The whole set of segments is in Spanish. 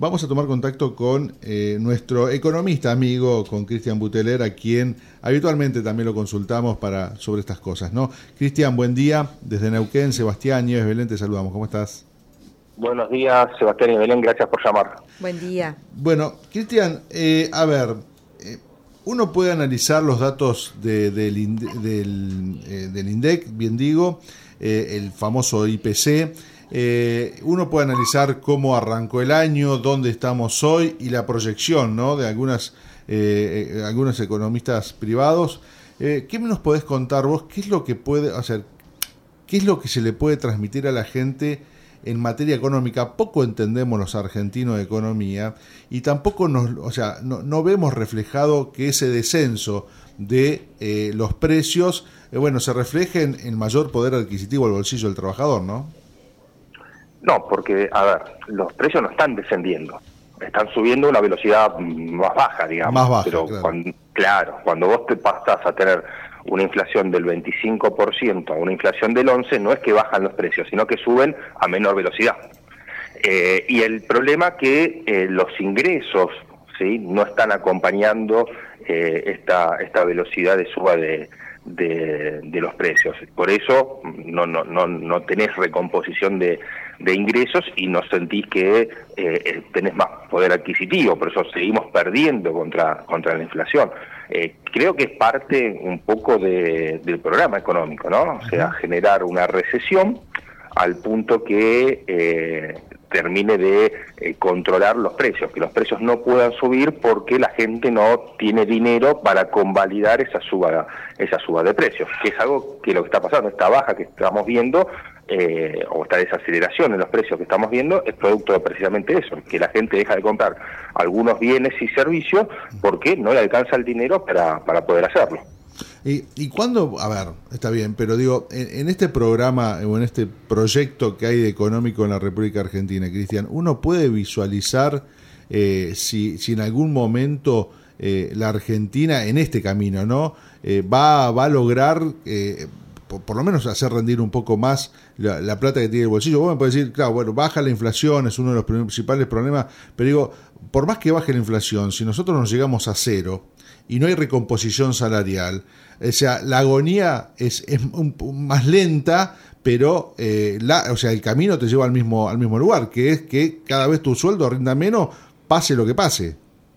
vamos a tomar contacto con nuestro economista amigo, con Cristian Buteler, a quien habitualmente también lo consultamos sobre estas cosas, ¿no? Cristian, buen día. Desde Neuquén, Sebastián Nieves Belén, te saludamos. ¿Cómo estás? Buenos días, Sebastián y Belén, gracias por llamar. Buen día. Bueno, Cristian, a ver, uno puede analizar los datos del INDEC, bien digo, el famoso IPC. Uno puede analizar cómo arrancó el año, dónde estamos hoy y la proyección, ¿no?, de algunos economistas privados. ¿Qué nos podés contar vos? ¿Qué es lo que puede hacer? ¿Qué es lo que se le puede transmitir a la gente en materia económica? Poco entendemos los argentinos de economía y tampoco no vemos reflejado que ese descenso de los precios, se refleje en mayor poder adquisitivo al bolsillo del trabajador, ¿no? No, porque, a ver, los precios no están descendiendo, están subiendo a una velocidad más baja, digamos. Más baja, pero cuando vos te pasás a tener una inflación del 25% a una inflación del 11%, no es que bajan los precios, sino que suben a menor velocidad. Y el problema es que los ingresos, ¿sí?, no están acompañando esta velocidad de suba de los precios. Por eso no tenés recomposición de ingresos y no sentís que tenés más poder adquisitivo, por eso seguimos perdiendo contra la inflación. Creo que es parte un poco del programa económico, ¿no? O sea, generar una recesión al punto que termine de controlar los precios, que los precios no puedan subir porque la gente no tiene dinero para convalidar esa suba de precios, que es algo que lo que está pasando, esta baja que estamos viendo, o esta desaceleración en los precios que estamos viendo, es producto de precisamente eso, que la gente deja de comprar algunos bienes y servicios porque no le alcanza el dinero para poder hacerlo. ¿Y cuándo? A ver, está bien, pero digo, en este programa o en este proyecto que hay de económico en la República Argentina, Cristian, ¿uno puede visualizar si en algún momento la Argentina, en este camino, ¿no?, va a lograr por lo menos hacer rendir un poco más la plata que tiene el bolsillo? Vos me podés decir, claro, baja la inflación, es uno de los principales problemas, pero digo, por más que baje la inflación, si nosotros nos llegamos a cero y no hay recomposición salarial, o sea, la agonía es más lenta, pero el camino te lleva al mismo lugar, que es que cada vez tu sueldo rinda menos, pase lo que pase.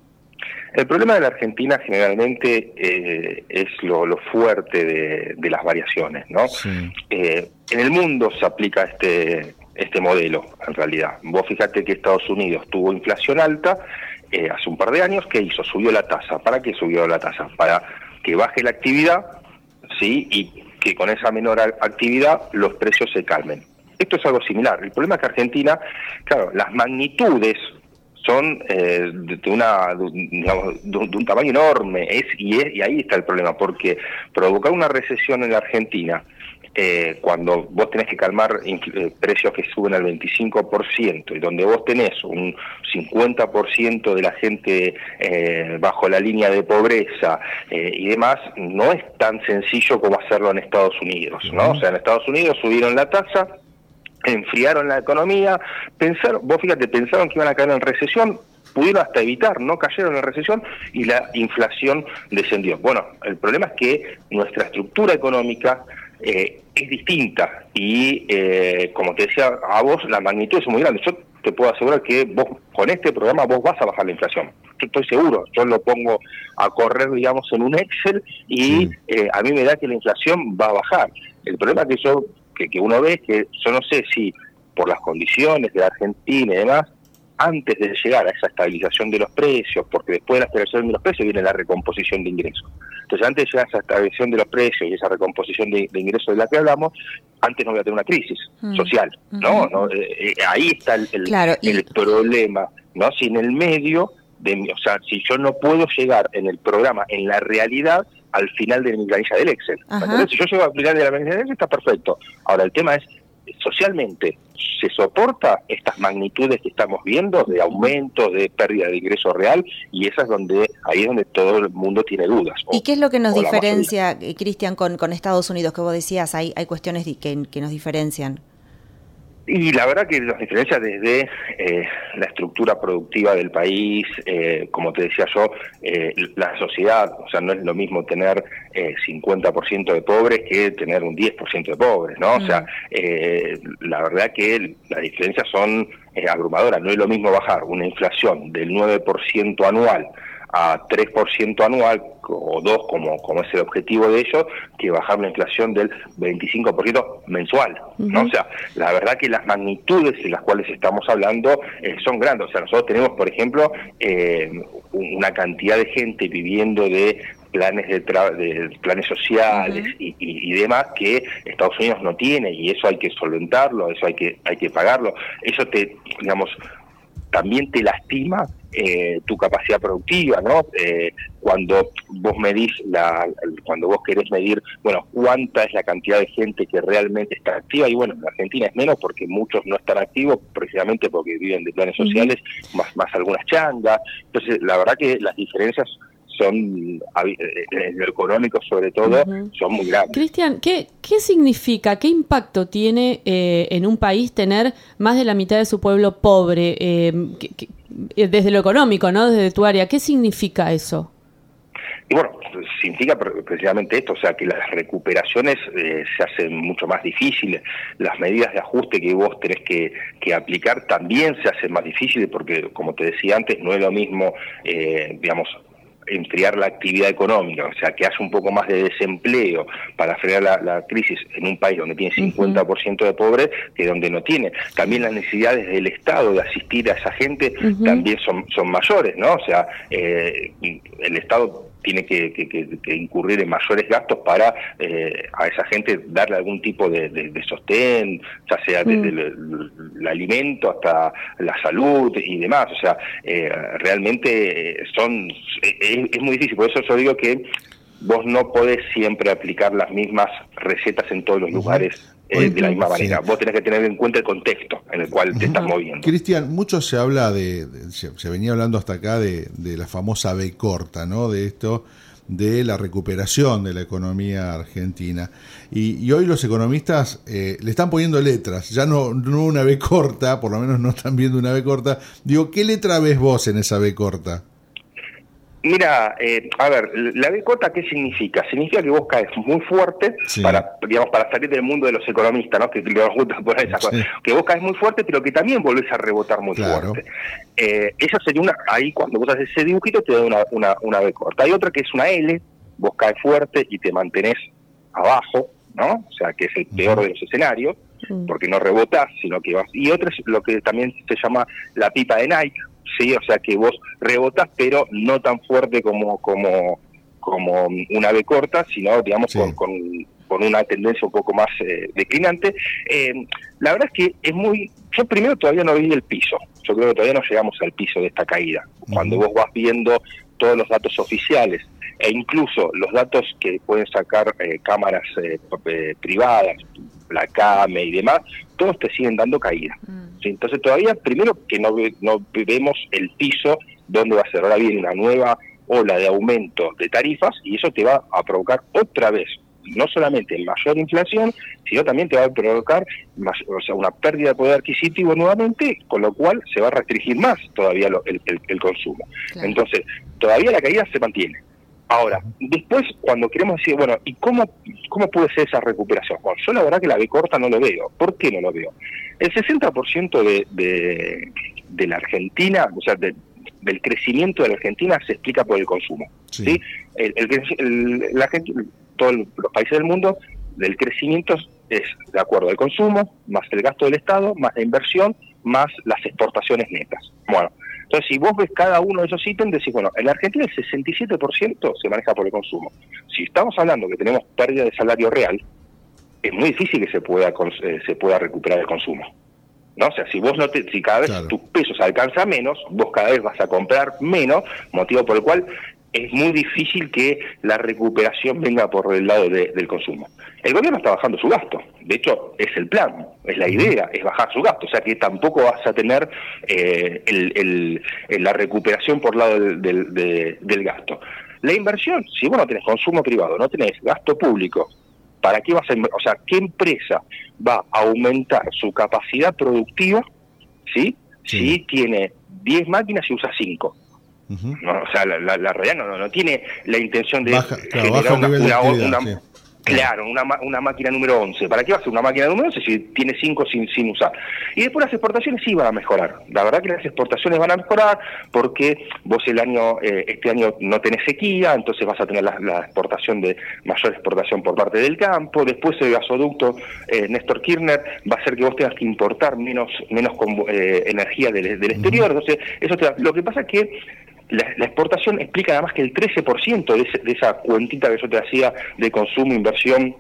El problema de la Argentina generalmente es lo fuerte de las variaciones, ¿no? Sí. En el mundo se aplica este modelo, en realidad. Vos fíjate que Estados Unidos tuvo inflación alta hace un par de años. ¿Qué hizo? Subió la tasa. ¿Para qué subió la tasa? Para que baje la actividad, ¿sí?, y que con esa menor actividad los precios se calmen. Esto es algo similar. El problema es que Argentina, claro, las magnitudes son de un tamaño enorme, y ahí está el problema, porque provocar una recesión en la Argentina, cuando vos tenés que calmar precios que suben al 25%, y donde vos tenés un 50% de la gente bajo la línea de pobreza y demás, no es tan sencillo como hacerlo en Estados Unidos, ¿no? O sea, en Estados Unidos subieron la tasa, enfriaron la economía, pensaron que iban a caer en recesión, pudieron hasta evitar, no cayeron en recesión y la inflación descendió. Bueno, el problema es que nuestra estructura económica es distinta y, como te decía a vos, la magnitud es muy grande. Yo te puedo asegurar que vos, con este programa, vos vas a bajar la inflación. Yo estoy seguro, yo lo pongo a correr, digamos, en un Excel y a mí me da que la inflación va a bajar. El problema que uno ve es que yo no sé si por las condiciones de la Argentina y demás, antes de llegar a esa estabilización de los precios, porque después de la estabilización de los precios viene la recomposición de ingresos. Entonces, antes de llegar a esa estabilización de los precios y esa recomposición de ingresos de la que hablamos, antes no voy a tener una crisis social, ¿no? Ahí está el problema, ¿no? Si en el medio, si yo no puedo llegar en el programa, en la realidad, al final de mi planilla del Excel. Si yo llego al final de la planilla del Excel, está perfecto. Ahora, el tema es, socialmente, ¿se soporta estas magnitudes que estamos viendo de aumento, de pérdida de ingreso real? Y ahí es donde todo el mundo tiene dudas. ¿Y qué es lo que nos diferencia, Cristian, con Estados Unidos, que vos decías, hay cuestiones que nos diferencian? Y la verdad que las diferencias desde la estructura productiva del país, como te decía yo, la sociedad, o sea, no es lo mismo tener 50% de pobres que tener un 10% de pobres, ¿no? O sea, la verdad que las diferencias son abrumadoras. No es lo mismo bajar una inflación del 9% anual a 3% anual, o 2 como es el objetivo de ellos, que bajar una inflación del 25% mensual, ¿no? O sea, la verdad que las magnitudes en las cuales estamos hablando son grandes. O sea, nosotros tenemos, por ejemplo, una cantidad de gente viviendo de planes de planes sociales y demás que Estados Unidos no tiene, y eso hay que solventarlo, eso hay que pagarlo. Eso también te lastima tu capacidad productiva, ¿no? Cuando vos medís cuando vos querés medir, bueno, cuánta es la cantidad de gente que realmente está activa, y bueno, en Argentina es menos porque muchos no están activos precisamente porque viven de planes sociales, más algunas changas. Entonces, la verdad que las diferencias son, en lo económico sobre todo, son muy grandes. Cristian, ¿qué significa, qué impacto tiene en un país tener más de la mitad de su pueblo pobre? Desde lo económico, ¿no? Desde tu área, ¿qué significa eso? Y bueno, significa precisamente esto, o sea, que las recuperaciones se hacen mucho más difíciles, las medidas de ajuste que vos tenés que aplicar también se hacen más difíciles, porque, como te decía antes, no es lo mismo, enfriar la actividad económica, o sea, que haya un poco más de desempleo para frenar la crisis en un país donde tiene 50% de pobres que donde no tiene. También las necesidades del Estado de asistir a esa gente también son mayores, ¿no? O sea, el Estado tiene que incurrir en mayores gastos para a esa gente darle algún tipo de sostén, ya sea desde el alimento hasta la salud y demás. O sea, realmente es muy difícil. Por eso yo digo que vos no podés siempre aplicar las mismas recetas en todos los lugares de la misma manera. Vos tenés que tener en cuenta el contexto en el cual te estás moviendo. Cristian, mucho se habla se venía hablando hasta acá de la famosa B corta, ¿no? De esto, de la recuperación de la economía argentina. Y hoy los economistas le están poniendo letras, ya no una B corta, por lo menos no están viendo una B corta. Digo, ¿qué letra ves vos en esa B corta? Mira, a ver, la B corta, ¿qué significa? Significa que vos caes muy fuerte para salir del mundo de los economistas, ¿no? Que les gusta poner esas cosas. Que vos caes muy fuerte, pero que también volvés a rebotar muy fuerte. Eso sería ahí cuando vos haces ese dibujito te da una B corta. Hay otra que es una L, vos caes fuerte y te mantenés abajo, ¿no? O sea, que es el peor de los escenarios, porque no rebotás, sino que vas. Y otra es lo que también se llama la pipa de Nike. Sí, o sea que vos rebotás, pero no tan fuerte como una B corta, sino, digamos, con una tendencia un poco más declinante. La verdad es que yo primero todavía no vi el piso, yo creo que todavía no llegamos al piso de esta caída. Cuando vos vas viendo todos los datos oficiales, e incluso los datos que pueden sacar cámaras privadas, la CAME y demás, todos te siguen dando caída. ¿Sí? Entonces todavía, primero que no vemos el piso donde va a ser. Ahora viene una nueva ola de aumento de tarifas y eso te va a provocar otra vez, no solamente mayor inflación, sino también te va a provocar una pérdida de poder adquisitivo nuevamente, con lo cual se va a restringir más todavía el consumo. Claro. Entonces, todavía la caída se mantiene. Ahora, después, cuando queremos decir, bueno, ¿y cómo puede ser esa recuperación? Bueno, yo la verdad que la B corta no lo veo. ¿Por qué no lo veo? El 60% de la Argentina, o sea, del crecimiento de la Argentina se explica por el consumo. ¿Sí? La gente, todos los países del mundo, del crecimiento es de acuerdo al consumo, más el gasto del Estado, más la inversión, más las exportaciones netas. Bueno, entonces si vos ves cada uno de esos ítems, decís, bueno, en la Argentina el 67% se maneja por el consumo. Si estamos hablando que tenemos pérdida de salario real, es muy difícil que se pueda recuperar el consumo, ¿no? O sea, si cada vez tus pesos alcanzan menos, vos cada vez vas a comprar menos, motivo por el cual es muy difícil que la recuperación venga por el lado del consumo. El gobierno está bajando su gasto, de hecho es el plan, es la idea, es bajar su gasto, o sea que tampoco vas a tener la recuperación por lado del gasto. La inversión, si vos no tenés consumo privado, no tenés gasto público ¿para qué vas a, o sea, qué empresa va a aumentar su capacidad productiva, ¿sí? Si tiene 10 máquinas y usa 5? No, o sea, la realidad no tiene la intención de generar una máquina número 11. ¿Para qué va a ser una máquina número 11 si tiene 5 sin usar? Y después las exportaciones sí van a mejorar. La verdad que las exportaciones van a mejorar porque vos este año no tenés sequía, entonces vas a tener la exportación mayor exportación por parte del campo. Después el gasoducto Néstor Kirchner va a hacer que vos tengas que importar menos energía del exterior. Entonces, lo que pasa es que la exportación explica nada más que el 13% de esa cuentita que yo te hacía de consumo, inversión,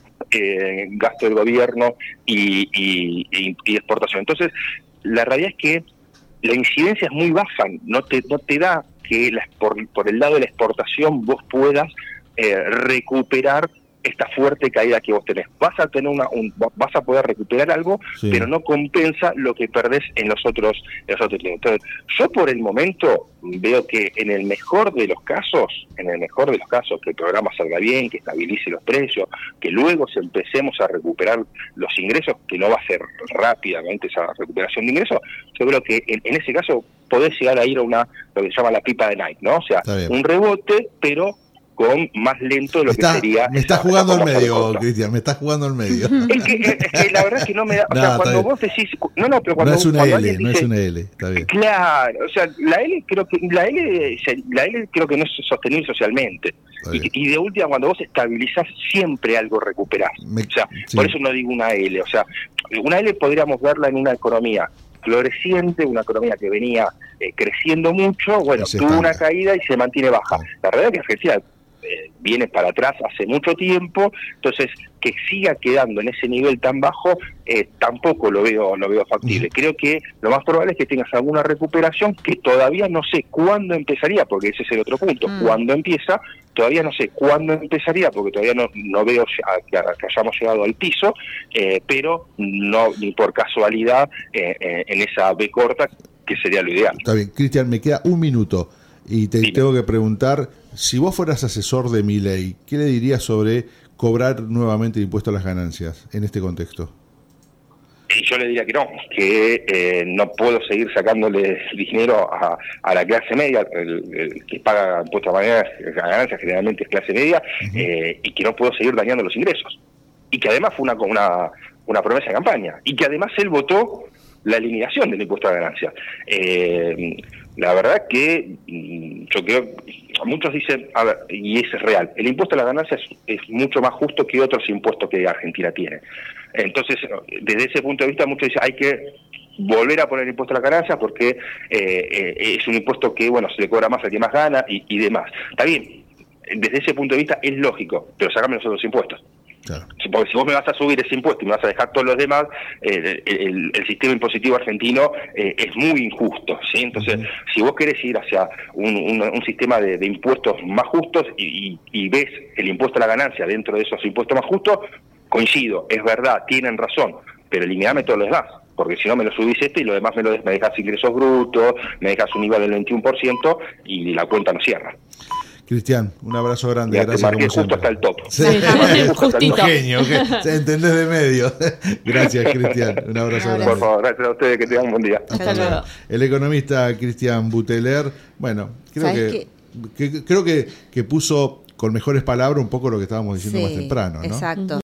gasto del gobierno y exportación. Entonces, la realidad es que la incidencia es muy baja, no te da que por el lado de la exportación vos puedas recuperar esta fuerte caída que vos tenés. Vas a tener vas a poder recuperar algo, pero no compensa lo que perdés en los otros tiempos. Entonces, yo por el momento veo que en el mejor de los casos, que el programa salga bien, que estabilice los precios, que luego empecemos a recuperar los ingresos, que no va a ser rápidamente esa recuperación de ingresos, yo creo que en ese caso podés llegar a ir a lo que se llama la pipa de Nike, ¿no? O sea, un rebote, pero con más lento de lo que sería. Me estás jugando al medio, Cristian, me estás jugando al medio. Es que la verdad es que no me da. O sea, cuando vos decís. Pero cuando. No es una L, dice, no es una L, está bien. Claro, o sea, la L creo que no es sostenible socialmente. Y de última, cuando vos estabilizás, siempre algo recuperás. Por eso no digo una L. O sea, una L podríamos verla en una economía floreciente, una economía que venía creciendo mucho, tuvo una caída y se mantiene baja. La realidad es que Argentina viene para atrás hace mucho tiempo, entonces que siga quedando en ese nivel tan bajo tampoco lo veo factible. Creo que lo más probable es que tengas alguna recuperación que todavía no sé cuándo empezaría, porque ese es el otro punto. ¿Cuándo empieza? Todavía no sé cuándo empezaría, porque todavía no veo que hayamos llegado al piso, pero no ni por casualidad en esa B corta, que sería lo ideal. Está bien, Cristian, me queda un minuto y tengo que preguntar, si vos fueras asesor de Milei, ¿qué le dirías sobre cobrar nuevamente el impuesto a las ganancias en este contexto? Y yo le diría que no puedo seguir sacándole dinero a la clase media, el que paga impuestos a ganancias generalmente es clase media, y que no puedo seguir dañando los ingresos. Y que además fue una promesa de campaña, y que además él votó la eliminación del impuesto a ganancias. La verdad que yo creo, muchos dicen, a ver, y es real, el impuesto a las ganancias es mucho más justo que otros impuestos que Argentina tiene. Entonces, desde ese punto de vista, muchos dicen, hay que volver a poner el impuesto a las ganancias porque es un impuesto que, se le cobra más al que más gana y demás. Está bien, desde ese punto de vista es lógico, pero sacame los otros impuestos. Claro. Porque si vos me vas a subir ese impuesto y me vas a dejar todos los demás, el sistema impositivo argentino es muy injusto, ¿sí? Entonces, si vos querés ir hacia un sistema de impuestos más justos y ves el impuesto a la ganancia dentro de esos impuestos más justos, coincido, es verdad, tienen razón, pero eliminame todos los demás, porque si no me lo subís y lo demás me dejas ingresos brutos, me dejas un IVA del 21% y la cuenta no cierra. Cristian, un abrazo grande, ya gracias. Te marqué justo hasta el top. Sí. Justito. Un genio, te entendés de medio. Gracias, Cristian, un abrazo grande. Por favor, gracias a ustedes, que tengan un buen día. Hasta luego. El economista Cristian Buteler, creo que puso con mejores palabras un poco lo que estábamos diciendo más temprano, ¿no? Exacto.